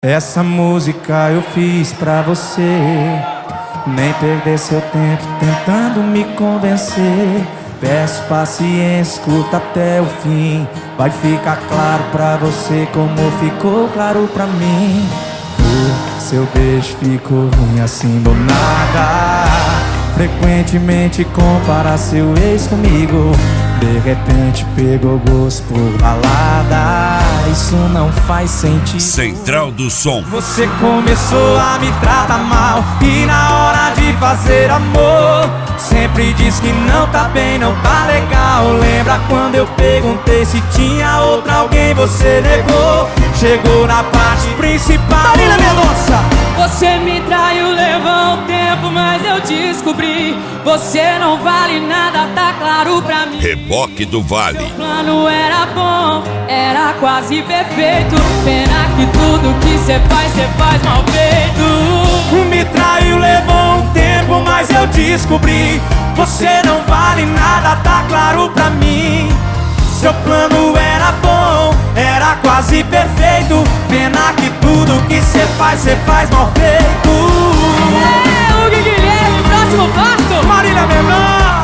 Essa música eu fiz pra você nem perder seu tempo tentando me convencer. Peço paciência, escuta até o fim. Vai ficar claro pra você como ficou claro pra mim. Seu beijo ficou ruim assim do nada. Frequentemente compara seu ex comigo. De repente pegou gosto por balada. Isso não faz sentido. Central do Som. Você começou a me tratar mal e na hora de fazer amor sempre diz que não tá bem, não tá legal. Lembra quando eu perguntei se tinha outra alguém, você negou. Chegou na parte principal. Marília Mendonça. Você me traiu, levou um tempo, mas eu descobri. Você não vale nada, tá claro pra mim. Reboque do Vale. Seu plano era bom, era quase perfeito. Pena que tudo que cê faz mal feito. Me traiu, levou um tempo, mas eu descobri. Você não vale nada, tá claro pra mim. Seu plano era bom, era quase perfeito. Pena que tudo que cê faz mal feito. É, Hugo Guilherme, próximo passo. Marília Mendonça.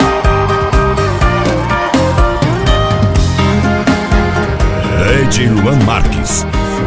Lady Luan Marques.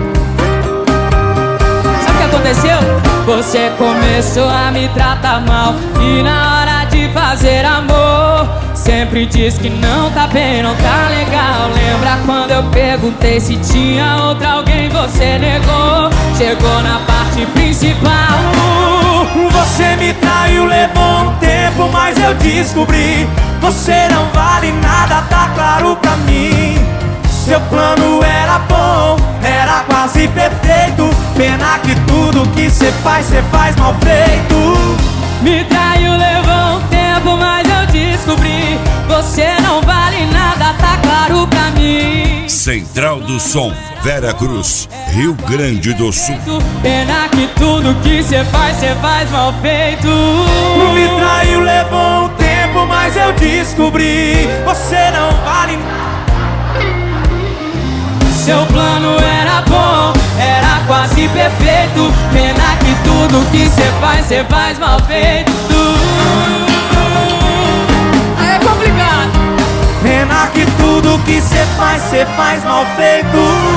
Sabe o que aconteceu? Você começou a me tratar mal e na hora de fazer amor sempre diz que não tá bem, não tá legal. Lembra quando eu perguntei se tinha outra alguém, você negou. Chegou na parte principal. Você me traiu, levou um tempo, mas eu descobri. Você não vale nada, tá claro pra mim. Seu plano era bom, era quase perfeito. Pena que tudo que cê faz mal feito. Me traiu, levou um tempo, mas eu descobri. Você não vale nada, tá claro pra mim. Central do Som, Vera Cruz, Rio Grande do Sul. Pena que tudo que cê faz mal feito. Me traiu, levou um tempo, mas eu descobri. Você não vale nada. Seu plano era bom, era quase perfeito. Pena que tudo que cê faz mal feito. É complicado. Pena que tudo que cê faz mal feito.